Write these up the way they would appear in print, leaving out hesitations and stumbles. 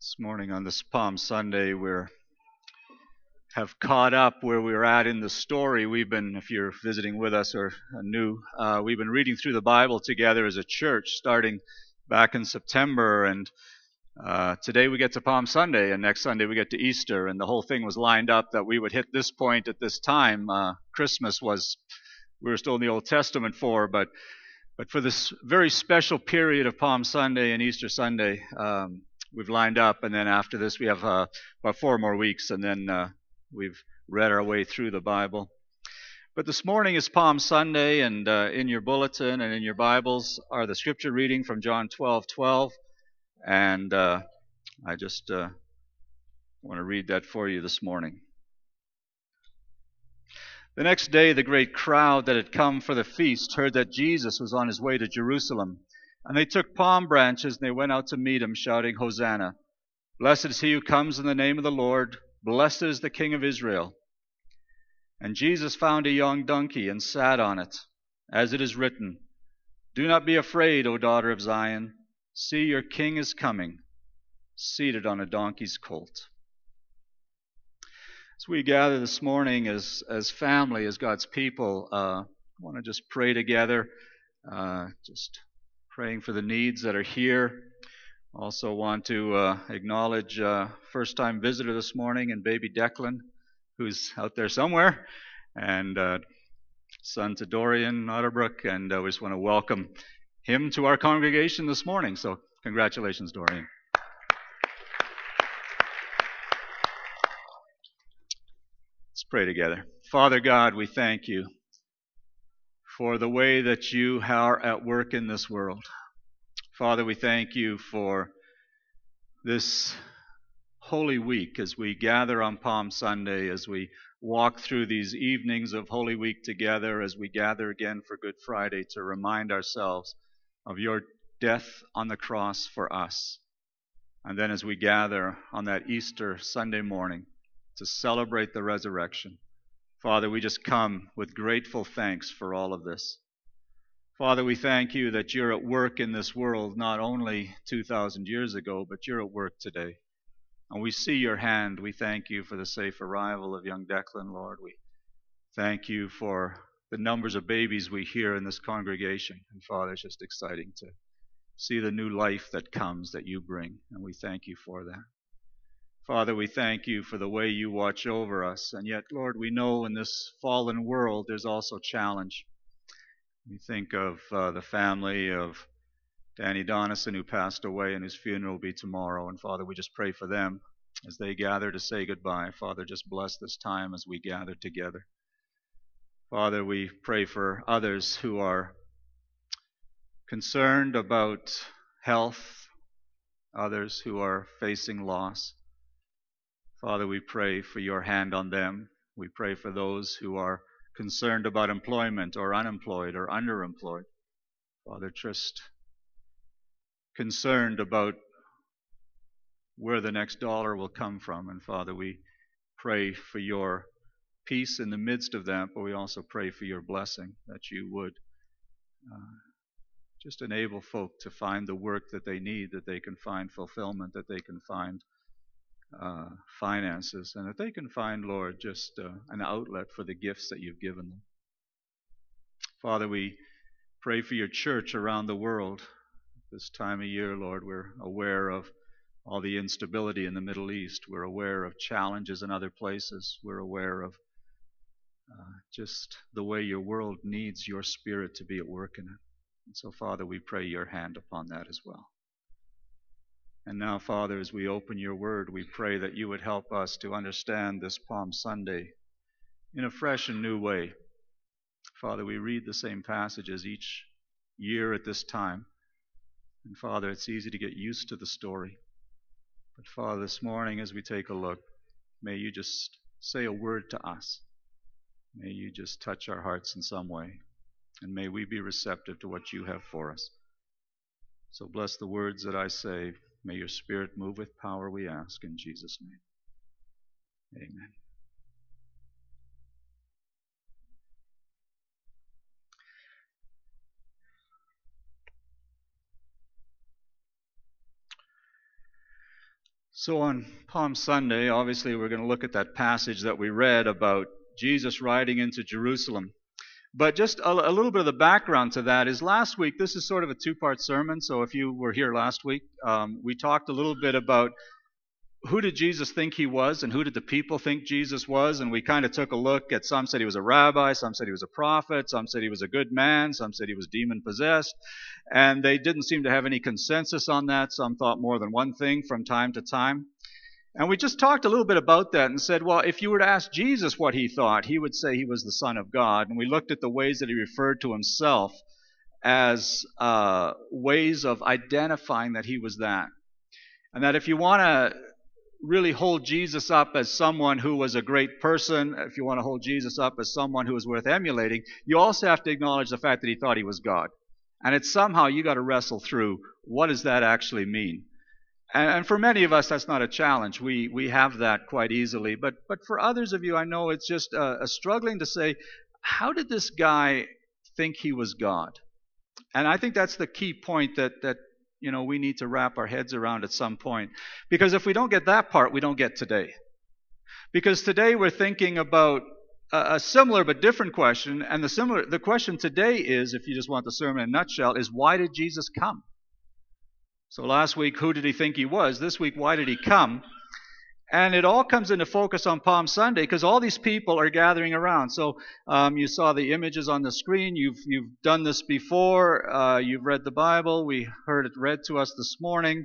This morning on this Palm Sunday, we have caught up where we were at in the story. If you're visiting with us or new, we've been reading through the Bible together as a church starting back in September. And today we get to Palm Sunday, and next Sunday we get to Easter. And the whole thing was lined up that we would hit this point at this time. Christmas we were still in the Old Testament but for this very special period of Palm Sunday and Easter Sunday, we've lined up, and then after this we have about 4 more weeks, and then we've read our way through the Bible. But this morning is Palm Sunday, and in your bulletin and in your Bibles are the scripture reading from John 12:12, and I just want to read that for you this morning. The next day the great crowd that had come for the feast heard that Jesus was on his way to Jerusalem. And they took palm branches, and they went out to meet him, shouting, "Hosanna! Blessed is he who comes in the name of the Lord. Blessed is the King of Israel." And Jesus found a young donkey and sat on it, as it is written, "Do not be afraid, O daughter of Zion. See, your king is coming, seated on a donkey's colt." As we gather this morning as family, as God's people, I want to just pray together, just praying for the needs that are here. Also want to acknowledge first-time visitor this morning and baby Declan, who's out there somewhere, and son to Dorian Otterbrook, and we just want to welcome him to our congregation this morning. So congratulations, Dorian. Let's pray together. Father God, we thank you for the way that you are at work in this world. Father, we thank you for this Holy Week as we gather on Palm Sunday, as we walk through these evenings of Holy Week together, as we gather again for Good Friday to remind ourselves of your death on the cross for us. And then as we gather on that Easter Sunday morning to celebrate the resurrection, Father, we just come with grateful thanks for all of this. Father, we thank you that you're at work in this world not only 2,000 years ago, but you're at work today. And we see your hand. We thank you for the safe arrival of young Declan, Lord. We thank you for the numbers of babies we hear in this congregation. And Father, it's just exciting to see the new life that comes, that you bring. And we thank you for that. Father, we thank you for the way you watch over us. And yet, Lord, we know in this fallen world there's also challenge. We think of the family of Danny Donison, who passed away, and whose funeral will be tomorrow. And Father, we just pray for them as they gather to say goodbye. Father, just bless this time as we gather together. Father, we pray for others who are concerned about health, others who are facing loss. Father, we pray for your hand on them. We pray for those who are concerned about employment or unemployed or underemployed. Father, just concerned about where the next dollar will come from. And Father, we pray for your peace in the midst of that, but we also pray for your blessing, that you would just enable folk to find the work that they need, that they can find fulfillment, that they can find finances, and that they can find, Lord, just an outlet for the gifts that you've given them. Father, we pray for your church around the world. This time of year, Lord, we're aware of all the instability in the Middle East. We're aware of challenges in other places. We're aware of just the way your world needs your Spirit to be at work in it. And so, Father, we pray your hand upon that as well. And now, Father, as we open your word, we pray that you would help us to understand this Palm Sunday in a fresh and new way. Father, we read the same passages each year at this time. And Father, it's easy to get used to the story. But Father, this morning as we take a look, may you just say a word to us. May you just touch our hearts in some way. And may we be receptive to what you have for us. So bless the words that I say. May your Spirit move with power, we ask, in Jesus' name. Amen. So on Palm Sunday, obviously we're going to look at that passage that we read about Jesus riding into Jerusalem. But just a little bit of the background to that is last week, this is sort of a two-part sermon, so if you were here last week, we talked a little bit about who did Jesus think he was and who did the people think Jesus was, and we kind of took a look at, some said he was a rabbi, some said he was a prophet, some said he was a good man, some said he was demon-possessed, and they didn't seem to have any consensus on that. Some thought more than one thing from time to time. And we just talked a little bit about that and said, well, if you were to ask Jesus what he thought, he would say he was the Son of God. And we looked at the ways that he referred to himself as ways of identifying that he was that. And that if you want to really hold Jesus up as someone who was a great person, if you want to hold Jesus up as someone who was worth emulating, you also have to acknowledge the fact that he thought he was God. And it's somehow you got to wrestle through, what does that actually mean? And for many of us, that's not a challenge. We have that quite easily. But for others of you, I know it's just a struggling to say, how did this guy think he was God? And I think that's the key point that we need to wrap our heads around at some point. Because if we don't get that part, we don't get today. Because today we're thinking about a similar but different question. And the question today is, if you just want the sermon in a nutshell, is why did Jesus come? So last week, who did he think he was? This week, why did he come? And it all comes into focus on Palm Sunday because all these people are gathering around. So you saw the images on the screen. You've done this before. You've read the Bible. We heard it read to us this morning.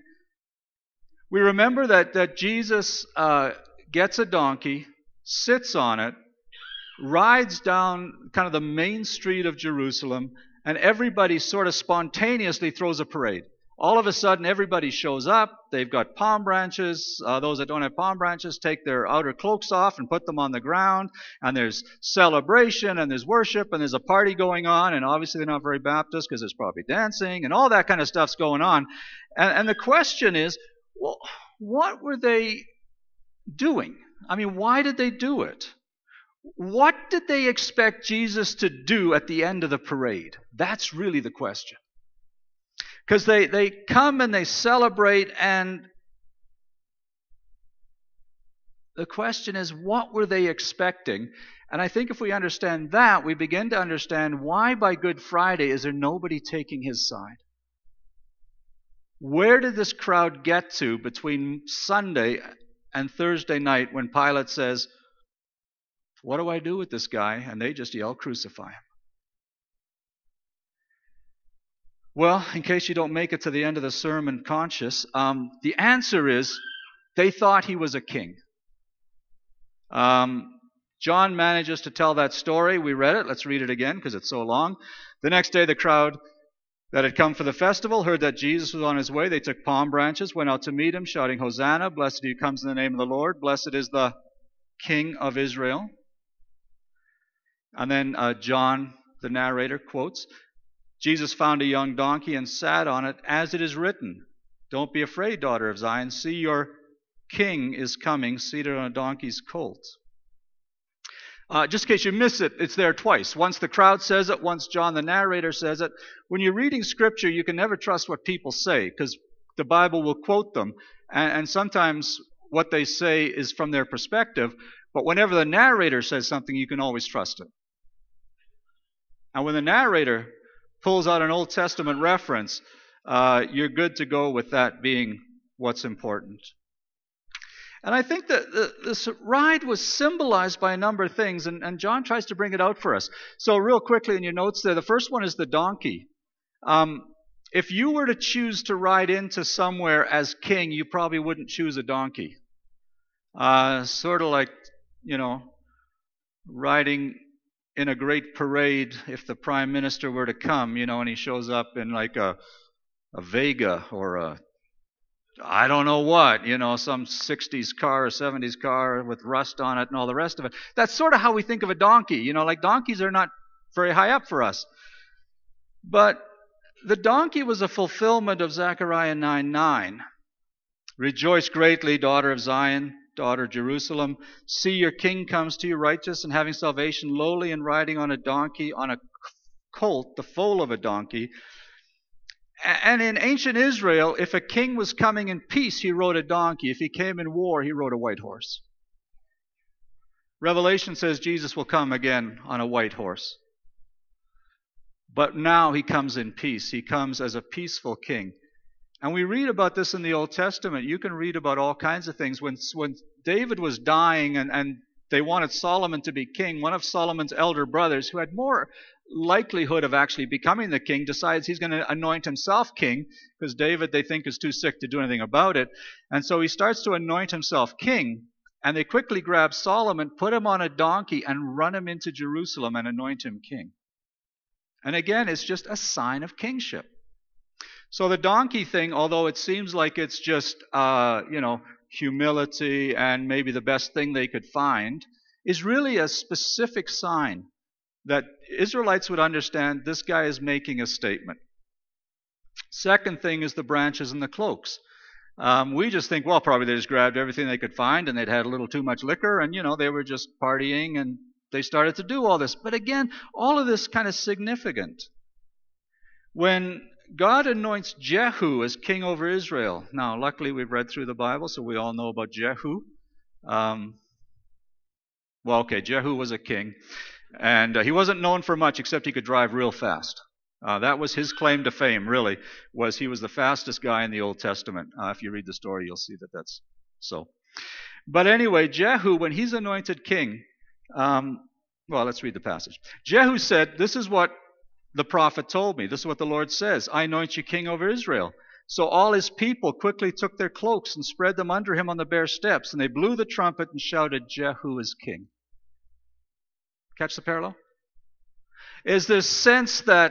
We remember that Jesus gets a donkey, sits on it, rides down kind of the main street of Jerusalem, and everybody sort of spontaneously throws a parade. All of a sudden, everybody shows up. They've got palm branches. Those that don't have palm branches take their outer cloaks off and put them on the ground. And there's celebration, and there's worship, and there's a party going on. And obviously, they're not very Baptist because there's probably dancing, and all that kind of stuff's going on. And the question is, well, what were they doing? I mean, why did they do it? What did they expect Jesus to do at the end of the parade? That's really the question. Because they come and they celebrate, and the question is, what were they expecting? And I think if we understand that, we begin to understand why by Good Friday is there nobody taking his side. Where did this crowd get to between Sunday and Thursday night when Pilate says, what do I do with this guy? And they just yell, crucify him. Well, in case you don't make it to the end of the sermon conscious, the answer is they thought he was a king. John manages to tell that story. We read it. Let's read it again because it's so long. The next day, the crowd that had come for the festival heard that Jesus was on his way. They took palm branches, went out to meet him, shouting, Hosanna, blessed he who comes in the name of the Lord. Blessed is the King of Israel. And then John, the narrator, quotes, Jesus found a young donkey and sat on it, as it is written, don't be afraid, daughter of Zion. See, your king is coming, seated on a donkey's colt. Just in case you miss it, it's there twice. Once the crowd says it, once John the narrator says it. When you're reading Scripture, you can never trust what people say, because the Bible will quote them. And sometimes what they say is from their perspective, but whenever the narrator says something, you can always trust it. And when the narrator pulls out an Old Testament reference, you're good to go with that being what's important. And I think that this ride was symbolized by a number of things, and John tries to bring it out for us. So real quickly in your notes there, the first one is the donkey. If you were to choose to ride into somewhere as king, you probably wouldn't choose a donkey. Sort of like, riding in a great parade if the prime minister were to come, and he shows up in like a Vega or a, I don't know what, some 60s car or 70s car with rust on it and all the rest of it. That's sort of how we think of a donkey. Like donkeys are not very high up for us. But the donkey was a fulfillment of Zechariah 9:9. Rejoice greatly, daughter of Zion, daughter of Jerusalem. See, your king comes to you, righteous and having salvation, lowly and riding on a donkey, on a colt, the foal of a donkey. And in ancient Israel, if a king was coming in peace, he rode a donkey. If he came in war, he rode a white horse. Revelation says Jesus will come again on a white horse. But now he comes in peace. He comes as a peaceful king. And we read about this in the Old Testament. You can read about all kinds of things. When David was dying and they wanted Solomon to be king, one of Solomon's elder brothers, who had more likelihood of actually becoming the king, decides he's going to anoint himself king, because David, they think, is too sick to do anything about it. And so he starts to anoint himself king, and they quickly grab Solomon, put him on a donkey, and run him into Jerusalem and anoint him king. And again, it's just a sign of kingship. So the donkey thing, although it seems like it's just, humility and maybe the best thing they could find, is really a specific sign that Israelites would understand this guy is making a statement. Second thing is the branches and the cloaks. We just think, well, probably they just grabbed everything they could find and they'd had a little too much liquor and, they were just partying and they started to do all this. But again, all of this kind of significant. When God anoints Jehu as king over Israel. Now, luckily, we've read through the Bible, so we all know about Jehu. Jehu was a king, and he wasn't known for much except he could drive real fast. That was his claim to fame, really, was he was the fastest guy in the Old Testament. If you read the story, you'll see that that's so. But anyway, Jehu, when he's anointed king, let's read the passage. Jehu said, "This is what the prophet told me. This is what the Lord says. I anoint you king over Israel." So all his people quickly took their cloaks and spread them under him on the bare steps, and they blew the trumpet and shouted, "Jehu is king." Catch the parallel? Is this sense that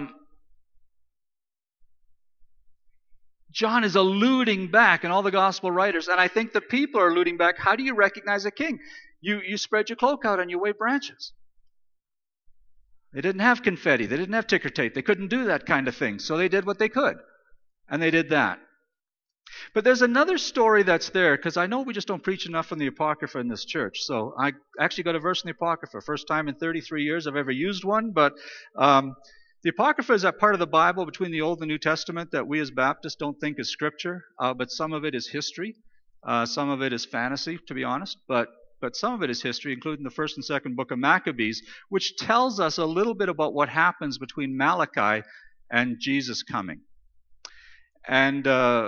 John is alluding back, and all the gospel writers, and I think the people are alluding back, how do you recognize a king? You spread your cloak out and you wave branches. They didn't have confetti. They didn't have ticker tape. They couldn't do that kind of thing. So they did what they could. And they did that. But there's another story that's there, because I know we just don't preach enough from the Apocrypha in this church. So I actually got a verse in the Apocrypha. First time in 33 years I've ever used one. But the Apocrypha is that part of the Bible between the Old and New Testament that we as Baptists don't think is Scripture. But some of it is history. Some of it is fantasy, to be honest. But some of it is history, including the first and second book of Maccabees, which tells us a little bit about what happens between Malachi and Jesus coming. And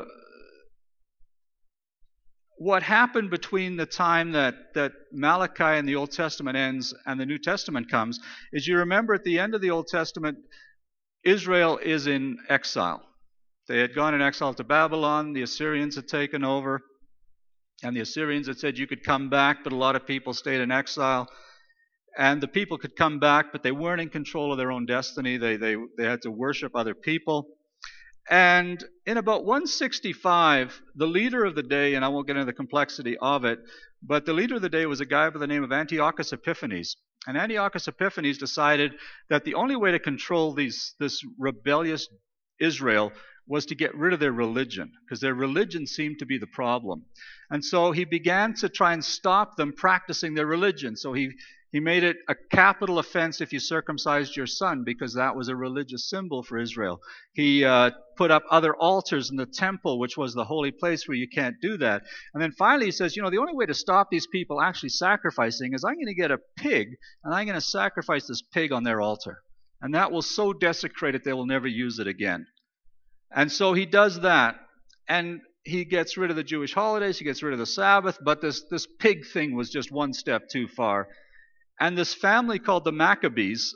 what happened between the time that Malachi in the Old Testament ends and the New Testament comes is, you remember at the end of the Old Testament, Israel is in exile. They had gone in exile to Babylon. The Assyrians had taken over. And the Assyrians had said you could come back, but a lot of people stayed in exile. And the people could come back, but they weren't in control of their own destiny. They had to worship other people. And in about 165, the leader of the day, and I won't get into the complexity of it, but the leader of the day was a guy by the name of Antiochus Epiphanes. And Antiochus Epiphanes decided that the only way to control this rebellious Israel was to get rid of their religion, because their religion seemed to be the problem. And so he began to try and stop them practicing their religion. So he made it a capital offense if you circumcised your son, because that was a religious symbol for Israel. He put up other altars in the temple, which was the holy place where you can't do that. And then finally he says, the only way to stop these people actually sacrificing is I'm going to get a pig, and I'm going to sacrifice this pig on their altar. And that will so desecrate it they will never use it again. And so he does that, and he gets rid of the Jewish holidays, he gets rid of the Sabbath, but this pig thing was just one step too far. And this family called the Maccabees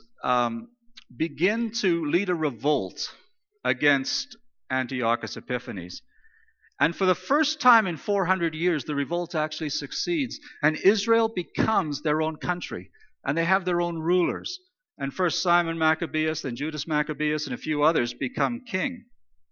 begin to lead a revolt against Antiochus Epiphanes. And for the first time in 400 years, the revolt actually succeeds, and Israel becomes their own country, and they have their own rulers. And first Simon Maccabeus, then Judas Maccabeus, and a few others become king.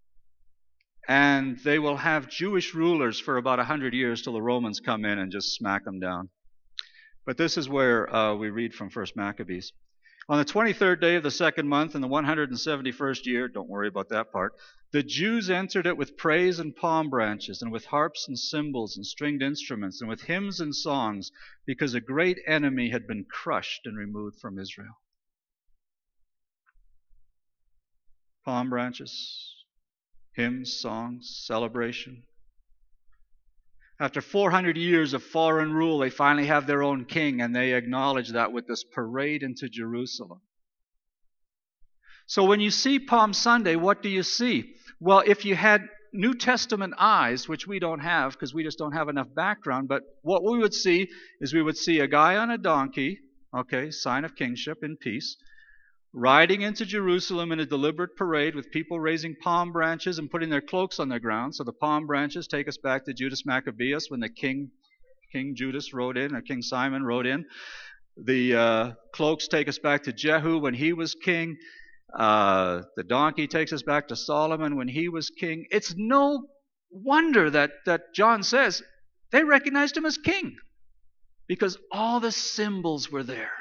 And they will have Jewish rulers for about 100 years till the Romans come in and just smack them down. But this is where we read from First Maccabees. On the 23rd day of the second month in the 171st year, don't worry about that part, the Jews entered it with praise and palm branches, and with harps and cymbals and stringed instruments, and with hymns and songs, because a great enemy had been crushed and removed from Israel. Palm branches, Hymns, songs, celebration. After 400 years of foreign rule, they finally have their own king, and they acknowledge that with this parade into Jerusalem. So when you see Palm Sunday, what do you see? Well, if you had New Testament eyes, which we don't have because we just don't have enough background, but what we would see is we would see a guy on a donkey, okay, sign of kingship and peace, riding into Jerusalem in a deliberate parade with people raising palm branches and putting their cloaks on the ground. So the palm branches take us back to Judas Maccabeus when the King Judas rode in, or King Simon rode in. The cloaks take us back to Jehu when he was king. The donkey takes us back to Solomon when he was king. It's no wonder that John says they recognized him as king, because all the symbols were there.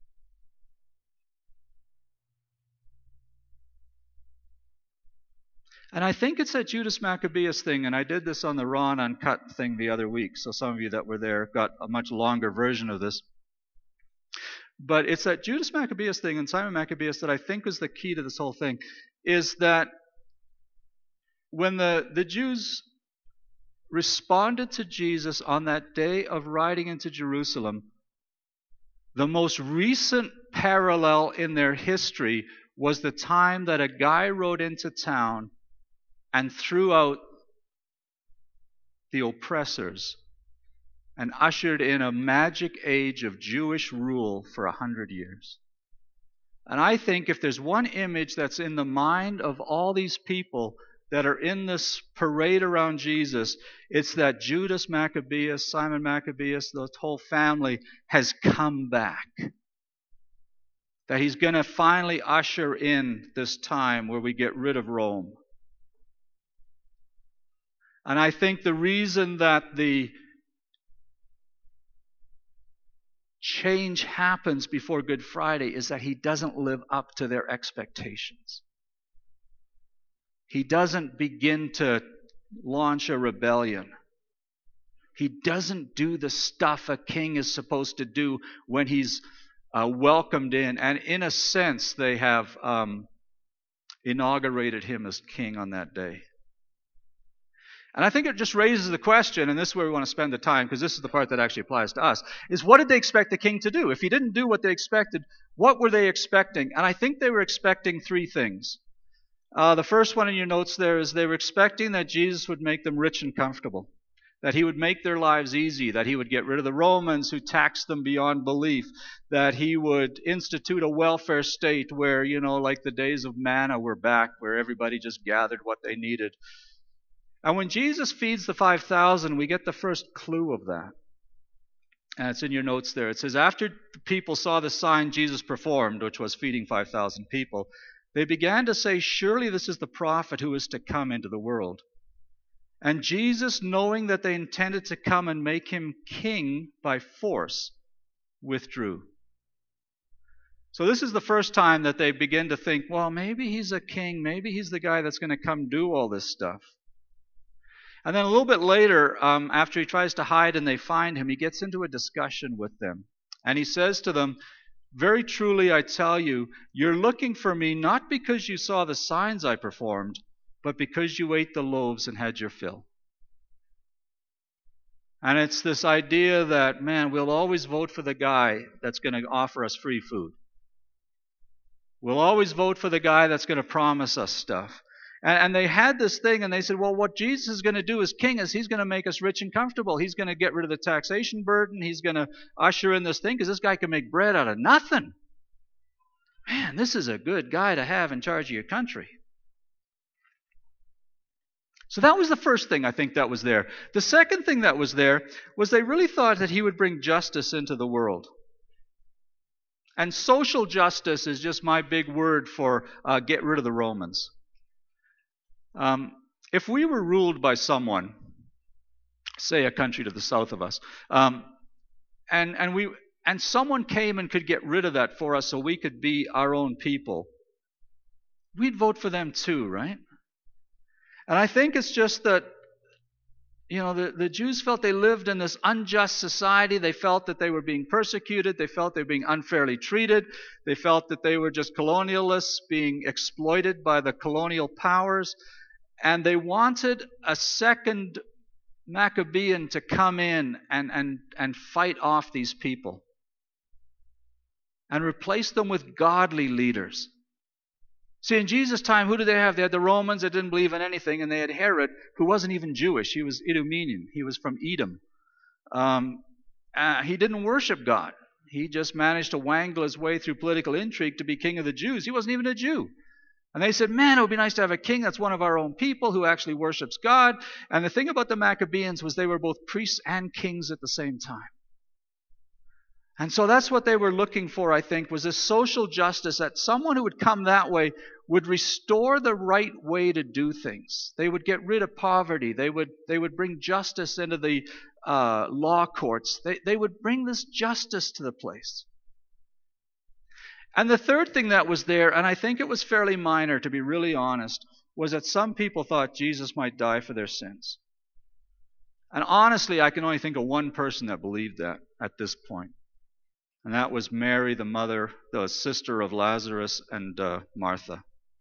And I think it's that Judas Maccabeus thing, and I did this on the Raw and Uncut thing the other week, so some of you that were there got a much longer version of this. But it's that Judas Maccabeus thing and Simon Maccabeus that I think is the key to this whole thing, is that when the Jews responded to Jesus on that day of riding into Jerusalem, the most recent parallel in their history was the time that a guy rode into town and threw out the oppressors and ushered in a magic age of Jewish rule for 100 years. And I think if there's one image that's in the mind of all these people that are in this parade around Jesus, it's that Judas Maccabeus, Simon Maccabeus, the whole family has come back. That he's going to finally usher in this time where we get rid of Rome. And I think the reason that the change happens before Good Friday is that he doesn't live up to their expectations. He doesn't begin to launch a rebellion. He doesn't do the stuff a king is supposed to do when he's welcomed in. And in a sense, they have inaugurated him as king on that day. And I think it just raises the question, and this is where we want to spend the time, because this is the part that actually applies to us, is what did they expect the king to do? If he didn't do what they expected, what were they expecting? And I think they were expecting three things. The first one in your notes there is they were expecting that Jesus would make them rich and comfortable, that he would make their lives easy, that he would get rid of the Romans who taxed them beyond belief, that he would institute a welfare state where, like the days of manna were back, where everybody just gathered what they needed. And when Jesus feeds the 5,000, we get the first clue of that. And it's in your notes there. It says, after the people saw the sign Jesus performed, which was feeding 5,000 people, they began to say, surely this is the prophet who is to come into the world. And Jesus, knowing that they intended to come and make him king by force, withdrew. So this is the first time that they begin to think, well, maybe he's a king. Maybe he's the guy that's going to come do all this stuff. And then a little bit later, after he tries to hide and they find him, he gets into a discussion with them. And he says to them, very truly I tell you, you're looking for me not because you saw the signs I performed, but because you ate the loaves and had your fill. And it's this idea that, man, we'll always vote for the guy that's going to offer us free food. We'll always vote for the guy that's going to promise us stuff. And they had this thing, and they said, well, what Jesus is going to do as king is he's going to make us rich and comfortable. He's going to get rid of the taxation burden. He's going to usher in this thing, because this guy can make bread out of nothing. Man, this is a good guy to have in charge of your country. So that was the first thing I think that was there. The second thing that was there was they really thought that he would bring justice into the world. And social justice is just my big word for get rid of the Romans. If we were ruled by someone, say a country to the south of us, and someone came and could get rid of that for us so we could be our own people, we'd vote for them too, right? And I think it's just that, the Jews felt they lived in this unjust society. They felt that they were being persecuted. They felt they were being unfairly treated. They felt that they were just colonialists being exploited by the colonial powers. And they wanted a second Maccabean to come in and fight off these people and replace them with godly leaders. See, in Jesus' time, who did they have? They had the Romans that didn't believe in anything, and they had Herod, who wasn't even Jewish. He was Idumean. He was from Edom. He didn't worship God. He just managed to wangle his way through political intrigue to be king of the Jews. He wasn't even a Jew. And they said, man, it would be nice to have a king that's one of our own people who actually worships God. And the thing about the Maccabeans was they were both priests and kings at the same time. And so that's what they were looking for, I think, was this social justice, that someone who would come that way would restore the right way to do things. They would get rid of poverty. They would bring justice into the law courts. They would bring this justice to the place. And the third thing that was there, and I think it was fairly minor, to be really honest, was that some people thought Jesus might die for their sins. And honestly, I can only think of one person that believed that at this point. And that was Mary, the sister of Lazarus, and Martha.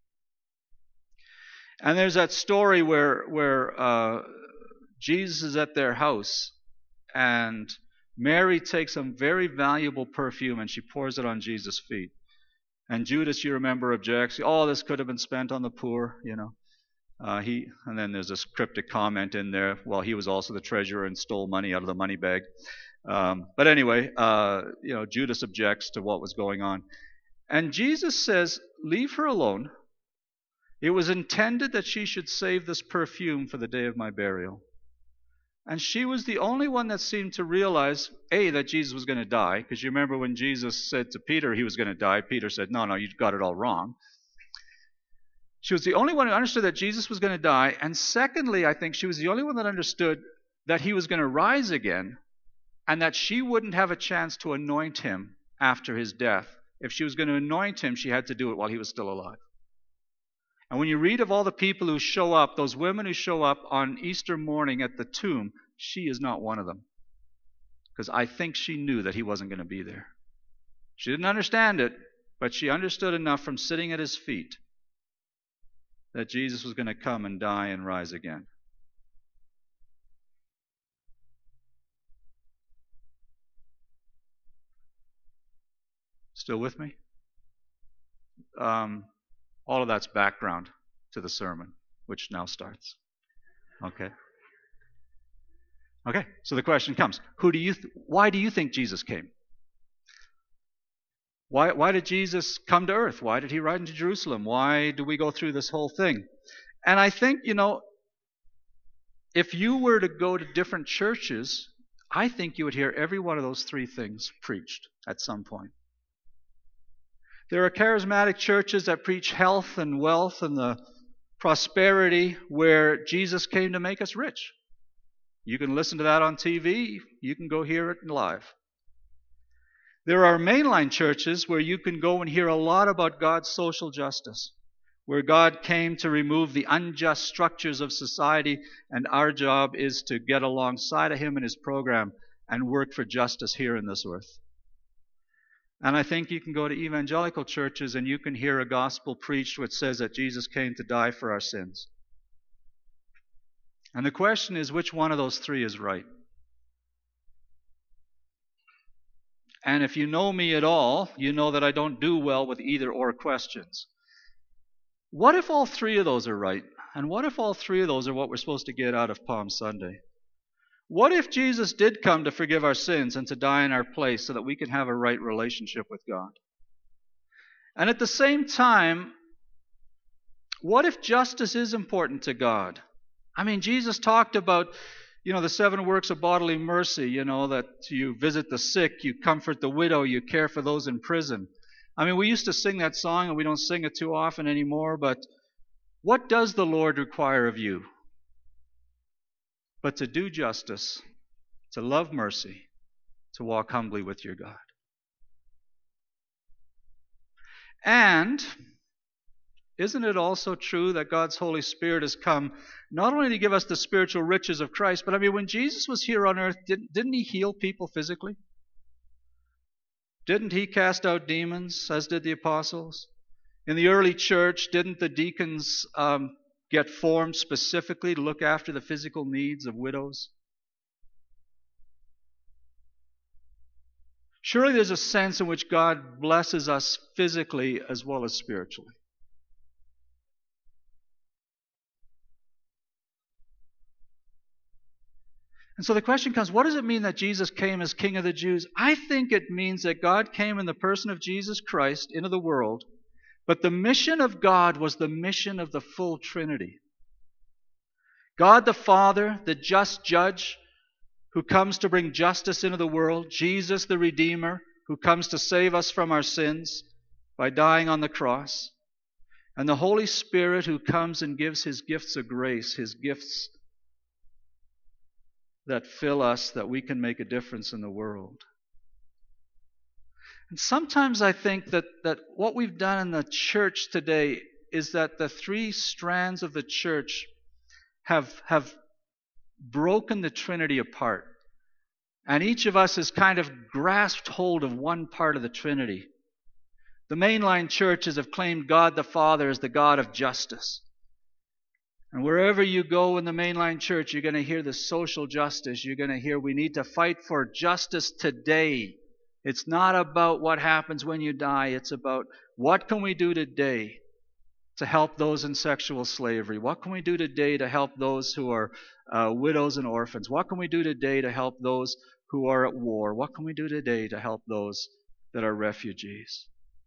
And there's that story where Jesus is at their house, and Mary takes some very valuable perfume and she pours it on Jesus' feet. And Judas, you remember, objects. Oh, this could have been spent on the poor, And then there's this cryptic comment in there. Well, he was also the treasurer and stole money out of the money bag. But anyway, Judas objects to what was going on. And Jesus says, leave her alone. It was intended that she should save this perfume for the day of my burial. And she was the only one that seemed to realize, A, that Jesus was going to die. Because you remember when Jesus said to Peter he was going to die, Peter said, no, you got it all wrong. She was the only one who understood that Jesus was going to die. And secondly, I think she was the only one that understood that he was going to rise again, and that she wouldn't have a chance to anoint him after his death. If she was going to anoint him, she had to do it while he was still alive. And when you read of all the people who show up, those women who show up on Easter morning at the tomb, she is not one of them. Because I think she knew that he wasn't going to be there. She didn't understand it, but she understood enough from sitting at his feet that Jesus was going to come and die and rise again. Still with me? All of that's background to the sermon, which now starts. Okay, so the question comes, why do you think Jesus came? Why did Jesus come to earth? Why did he ride into Jerusalem? Why do we go through this whole thing? And I think, if you were to go to different churches, I think you would hear every one of those three things preached at some point. There are charismatic churches that preach health and wealth and the prosperity where Jesus came to make us rich. You can listen to that on TV. You can go hear it live. There are mainline churches where you can go and hear a lot about God's social justice, where God came to remove the unjust structures of society, and our job is to get alongside of him and his program and work for justice here in this earth. And I think you can go to evangelical churches and you can hear a gospel preached which says that Jesus came to die for our sins. And the question is, which one of those three is right? And if you know me at all, you know that I don't do well with either or questions. What if all three of those are right? And what if all three of those are what we're supposed to get out of Palm Sunday? What if Jesus did come to forgive our sins and to die in our place so that we can have a right relationship with God? And at the same time, what if justice is important to God? I mean, Jesus talked about, the 7 works of bodily mercy, that you visit the sick, you comfort the widow, you care for those in prison. I mean, we used to sing that song, and we don't sing it too often anymore, but what does the Lord require of you? But to do justice, to love mercy, to walk humbly with your God. And isn't it also true that God's Holy Spirit has come not only to give us the spiritual riches of Christ, but when Jesus was here on earth, didn't he heal people physically? Didn't he cast out demons, as did the apostles? In the early church, didn't the deacons get formed specifically to look after the physical needs of widows? Surely there's a sense in which God blesses us physically as well as spiritually. And so the question comes, what does it mean that Jesus came as King of the Jews? I think it means that God came in the person of Jesus Christ into the world, but the mission of God was the mission of the full Trinity. God the Father, the just judge, who comes to bring justice into the world. Jesus the Redeemer, who comes to save us from our sins by dying on the cross. And the Holy Spirit, who comes and gives His gifts of grace, His gifts that fill us, that we can make a difference in the world. And sometimes I think that what we've done in the church today is that the three strands of the church have broken the Trinity apart. And each of us has kind of grasped hold of one part of the Trinity. The mainline churches have claimed God the Father as the God of justice. And wherever you go in the mainline church, you're going to hear the social justice. You're going to hear we need to fight for justice today. It's not about what happens when you die. It's about what can we do today to help those in sexual slavery? What can we do today to help those who are widows and orphans? What can we do today to help those who are at war? What can we do today to help those that are refugees?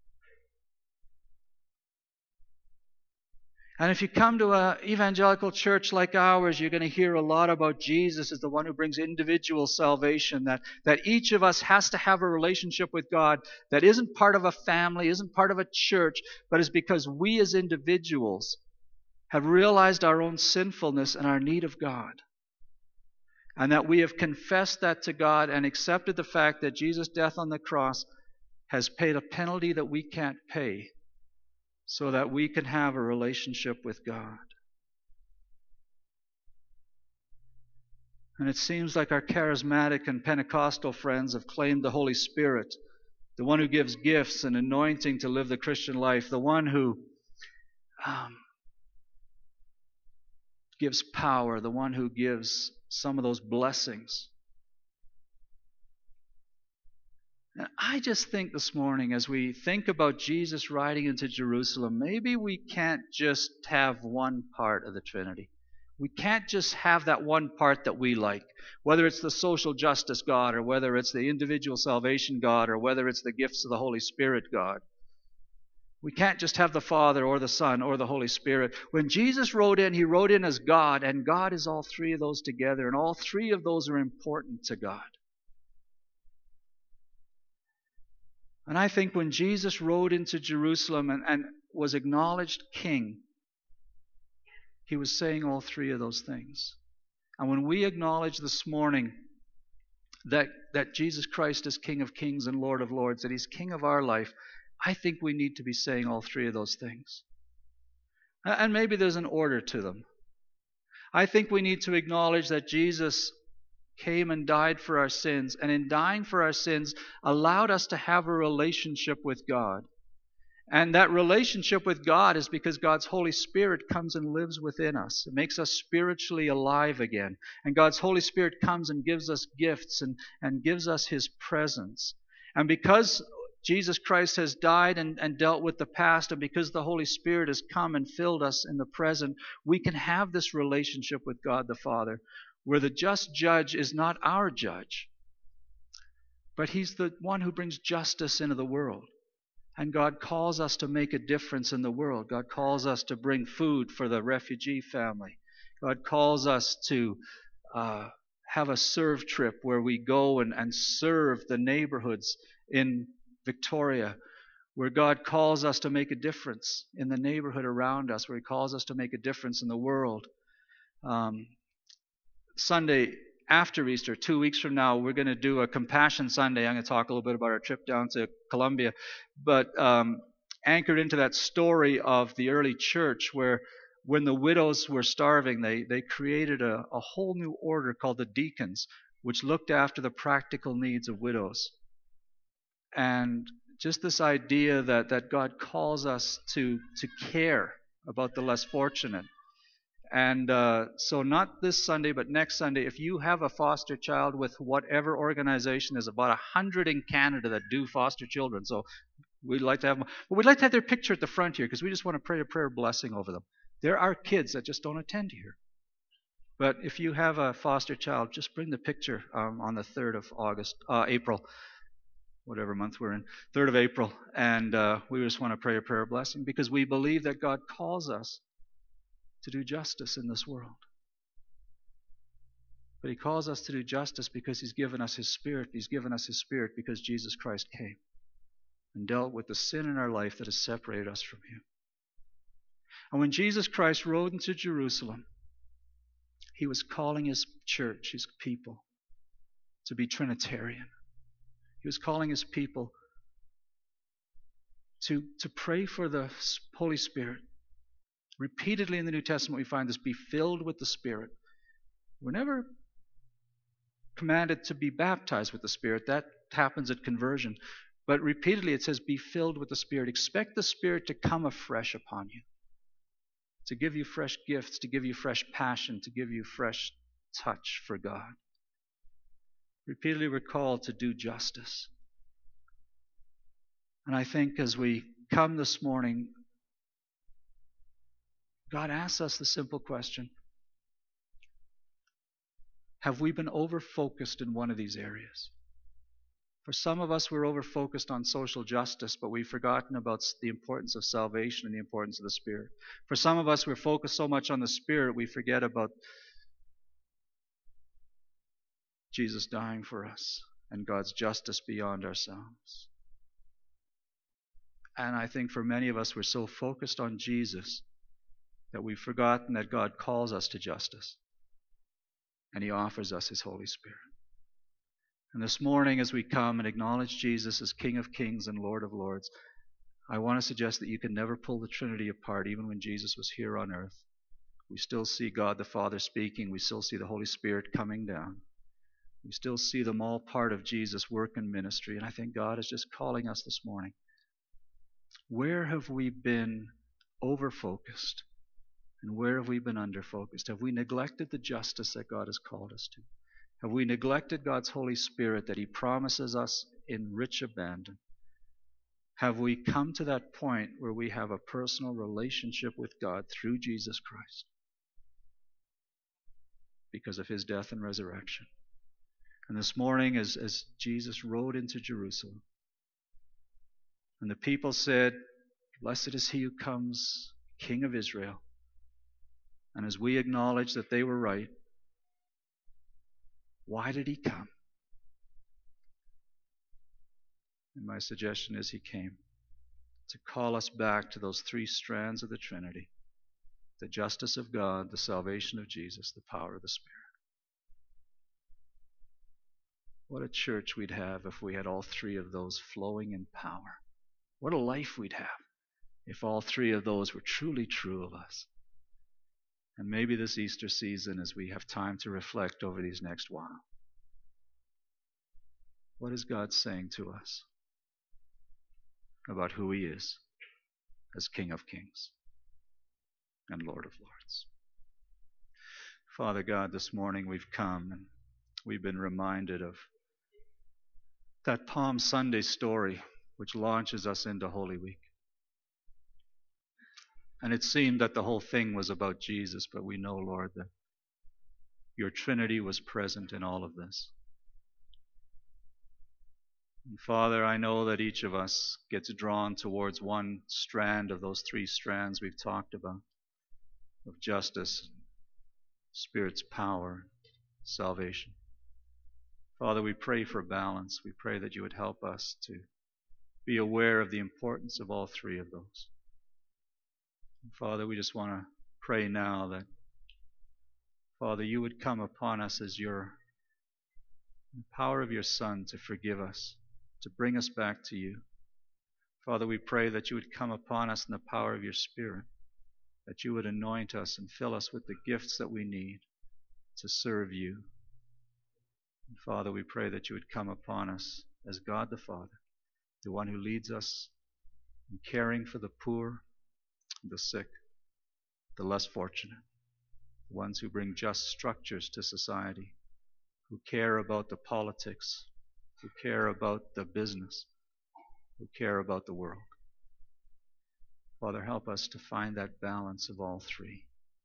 And if you come to an evangelical church like ours, you're going to hear a lot about Jesus as the one who brings individual salvation, that each of us has to have a relationship with God that isn't part of a family, isn't part of a church, but is because we as individuals have realized our own sinfulness and our need of God. And that we have confessed that to God and accepted the fact that Jesus' death on the cross has paid a penalty that we can't pay, so that we can have a relationship with God. And it seems like our charismatic and Pentecostal friends have claimed the Holy Spirit, the one who gives gifts and anointing to live the Christian life, the one who gives power, the one who gives some of those blessings. And I just think this morning, as we think about Jesus riding into Jerusalem, maybe we can't just have one part of the Trinity. We can't just have that one part that we like, whether it's the social justice God, or whether it's the individual salvation God, or whether it's the gifts of the Holy Spirit God. We can't just have the Father or the Son or the Holy Spirit. When Jesus rode in, He rode in as God, and God is all three of those together, and all three of those are important to God. And I think when Jesus rode into Jerusalem and was acknowledged king, He was saying all three of those things. And when we acknowledge this morning that Jesus Christ is King of Kings and Lord of Lords, that He's King of our life, I think we need to be saying all three of those things. And maybe there's an order to them. I think we need to acknowledge that Jesus came and died for our sins, and in dying for our sins allowed us to have a relationship with God. And that relationship with God is because God's Holy Spirit comes and lives within us. It makes us spiritually alive again. And God's Holy Spirit comes and gives us gifts and gives us His presence. And because Jesus Christ has died and dealt with the past, and because the Holy Spirit has come and filled us in the present, we can have this relationship with God the Father, where the just judge is not our judge, but He's the one who brings justice into the world. And God calls us to make a difference in the world. God calls us to bring food for the refugee family. God calls us to have a serve trip where we go and serve the neighborhoods in Victoria, where God calls us to make a difference in the neighborhood around us, where He calls us to make a difference in the world. Sunday after Easter, 2 weeks from now, we're going to do a Compassion Sunday. I'm going to talk a little bit about our trip down to Colombia, but anchored into that story of the early church, where when the widows were starving, they created a whole new order called the deacons, which looked after the practical needs of widows. And just this idea that God calls us to care about the less fortunate, And so not this Sunday, but next Sunday, if you have a foster child with whatever organization, there's about 100 in Canada that do foster children. So we'd like to have them. But we'd like to have their picture at the front here because we just want to pray a prayer of blessing over them. There are kids that just don't attend here. But if you have a foster child, just bring the picture on the 3rd of April, whatever month we're in, 3rd of April. And we just want to pray a prayer of blessing because we believe that God calls us to do justice in this world. But He calls us to do justice because He's given us His Spirit. He's given us His Spirit because Jesus Christ came and dealt with the sin in our life that has separated us from Him. And when Jesus Christ rode into Jerusalem, He was calling His church, His people, to be Trinitarian. He was calling His people to pray for the Holy Spirit. Repeatedly in the New Testament we find this, be filled with the Spirit. We're never commanded to be baptized with the Spirit. That happens at conversion. But repeatedly it says, be filled with the Spirit. Expect the Spirit to come afresh upon you, to give you fresh gifts, to give you fresh passion, to give you fresh touch for God. Repeatedly we're called to do justice. And I think as we come this morning, God asks us the simple question, have we been over-focused in one of these areas? For some of us, we're over-focused on social justice, but we've forgotten about the importance of salvation and the importance of the Spirit. For some of us, we're focused so much on the Spirit, we forget about Jesus dying for us and God's justice beyond ourselves. And I think for many of us, we're so focused on Jesus that we've forgotten that God calls us to justice and He offers us His Holy Spirit. And this morning, as we come and acknowledge Jesus as King of Kings and Lord of Lords, I want to suggest that you can never pull the Trinity apart. Even when Jesus was here on earth, we still see God the Father speaking. We still see the Holy Spirit coming down. We still see them all part of Jesus' work and ministry. And I think God is just calling us this morning. Where have we been over-focused? And where have we been under-focused? Have we neglected the justice that God has called us to? Have we neglected God's Holy Spirit that He promises us in rich abandon? Have we come to that point where we have a personal relationship with God through Jesus Christ because of His death and resurrection? And this morning, as Jesus rode into Jerusalem, and the people said, "Blessed is He who comes, King of Israel." And as we acknowledge that they were right, why did He come? And my suggestion is He came to call us back to those three strands of the Trinity: the justice of God, the salvation of Jesus, the power of the Spirit. What a church we'd have if we had all three of those flowing in power. What a life we'd have if all three of those were truly true of us. And maybe this Easter season, as we have time to reflect over these next while, what is God saying to us about who He is as King of Kings and Lord of Lords? Father God, this morning we've come and we've been reminded of that Palm Sunday story which launches us into Holy Week. And it seemed that the whole thing was about Jesus, but we know, Lord, that Your Trinity was present in all of this. And Father, I know that each of us gets drawn towards one strand of those three strands we've talked about, of justice, Spirit's power, salvation. Father, we pray for balance. We pray that You would help us to be aware of the importance of all three of those. And Father, we just want to pray now that, Father, You would come upon us as the power of Your Son to forgive us, to bring us back to You. Father, we pray that You would come upon us in the power of Your Spirit, that You would anoint us and fill us with the gifts that we need to serve You. And Father, we pray that You would come upon us as God the Father, the one who leads us in caring for the poor, the sick, the less fortunate. the ones who bring just structures to society, who care about the politics, who care about the business, who care about the world. Father, help us to find that balance of all three.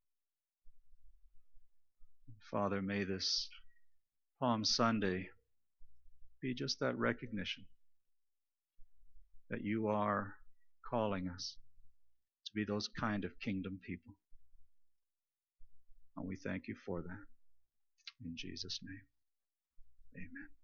Father, may this Palm Sunday be just that recognition that you are calling us to be those kind of kingdom people. And we thank you for that. In Jesus' name, amen.